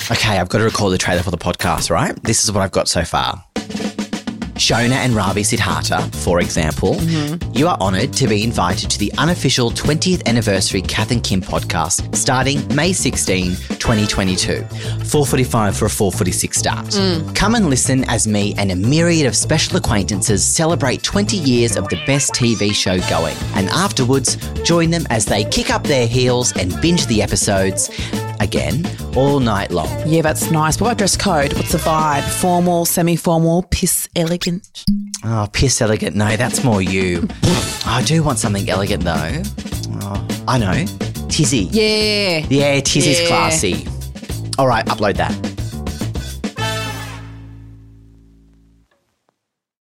Okay, I've got to record the trailer for the podcast, right? This is what I've got so far. Shona and Ravi Siddhartha, for example, you are honoured to be invited to the unofficial 20th anniversary Kath and Kim podcast starting May 16, 2022. 4:45 for a 4:46 start. Come and listen as me and a myriad of special acquaintances celebrate 20 years of the best TV show going. And afterwards, join them as they kick up their heels and binge the episodes again all night long. Yeah, that's nice. What about dress code? What's the vibe? Formal, semi-formal, piss elegant? Oh, piss elegant. No, that's more you. I do want something elegant though. Oh, I know. Tizzy. Yeah. Yeah, Tizzy's Yeah. classy. All right, upload that.